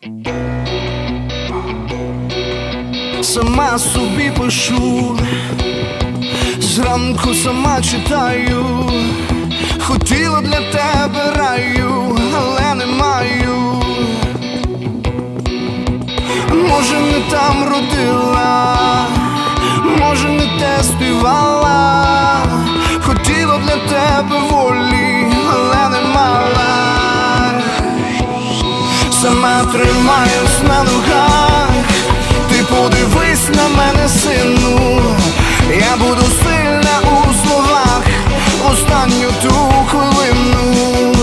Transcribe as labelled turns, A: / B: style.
A: Сама собі пишу, зранку сама читаю. Хотіла для тебе раю, але не маю. Може, не там родила, може, не те співала. Хотіла для тебе волі, але не мала. Сама тримаюсь на ногах, ти подивись на мене, сину. Я буду сильна у словах останню ту хвилину.